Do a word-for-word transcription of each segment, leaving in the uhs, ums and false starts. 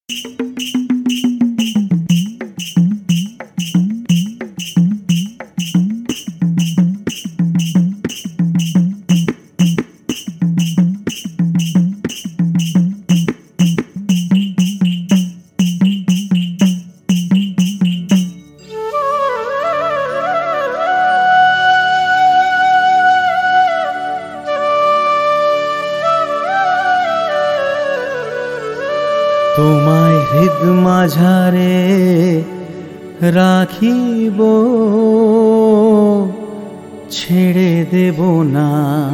তোমায় হৃদ মাঝারে রাখিব, ছেড়ে দেব না।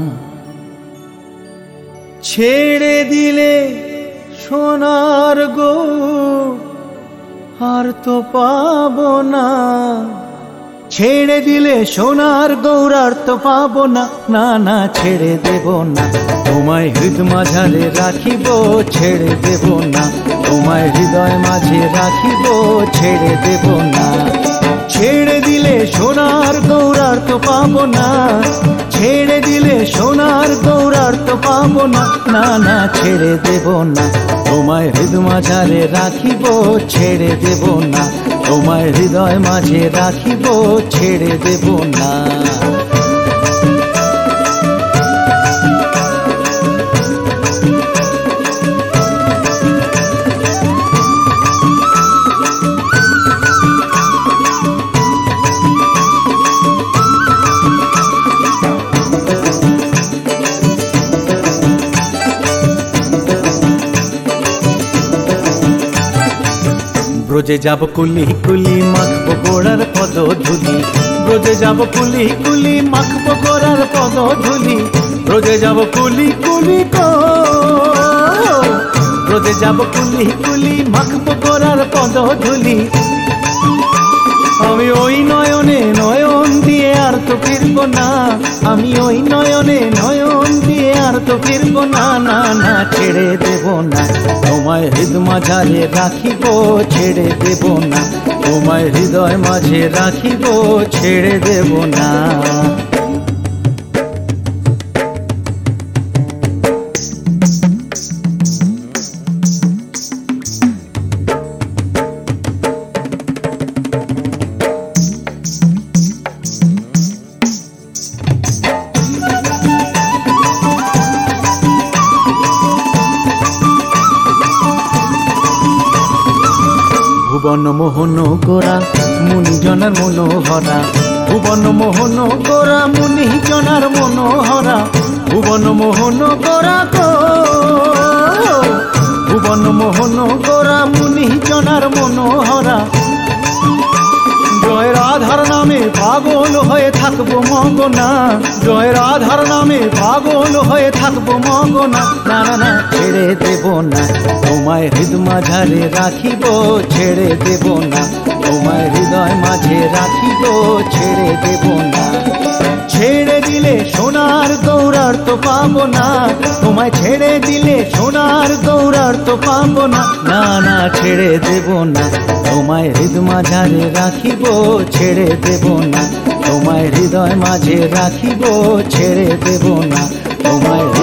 ছেড়ে দিলে সোনার গৌর আর তো পাবো না। ছেড়ে দিলে সোনার গৌর আর তো পাবো না। না না ছেড়ে দেব না, তোমায় হৃদ মাঝারে রাখিব, ছেড়ে দেব না। তোমায় হৃদয় মাঝে রাখিব, ছেড়ে দেব না। ছেড়ে দিলে সোনার গৌর আর তো পাবো না। ছেড়ে দিলে সোনার গৌর আর তো পাবো না। না না ছেড়ে দেব না, তোমায় হৃদ মাঝারে রাখিব, ছেড়ে দেব না। তোমায় হৃদয় মাঝে রাখিব, ছেড়ে দেব না। ব্রজে যাব কুলি কুলি মাখবো গোড়ার পদ ধুলি। ব্রজে যাব কুলি কুলি মাখবো গোড়ার পদ ধুলি। ব্রজে যাব কুলি কুলি গো, ব্রজে যাব কুলি কুলি মাখবো গোড়ার পদ ধুলি। আমি ওই নয়নে নয়ন দিয়ে আর তো ফিরবো না। আমি ওই নয়নে নয়ন দিয়ে আর তো ফিরবো না। না না ছেড়ে দেব না, তোমায় হৃদ মাঝারে রাখিব, ছেড়ে দেব না। তোমায় হৃদয় মাঝে রাখিব, ছেড়ে দেব না। ভুবন মোহন গোরা মুনিজনার মনোহরা। ভুবন মোহন গোরা মুনিজনার মনোহরা। ভুবন মোহন গোরা গো, ভুবন মোহন গোরা মুনিজনার মনোহরা। জয় রাধার নামে পাগল হয়ে থাকবো মগনা। জয় রাধার নামে পাগল হয়ে থাকবো মগনা। না না না ছেড়ে দেব না, তোমায় হৃদ মাঝারে রাখিব, ছেড়ে দেব না। তোমায় হৃদয় মাঝে রাখিব, ছেড়ে দেব না। ছেড়ে দিলে সোনার গৌর আর তো পাবো না। তোমায় ছেড়ে দিলে সোনার গৌর আর তো পাবো না। না না ছেড়ে দেব না, তোমায় হৃদ মাঝারে রাখিব, ছেড়ে দেব না। তোমায় হৃদয় মাঝে রাখিব, ছেড়ে দেব না। তোমায়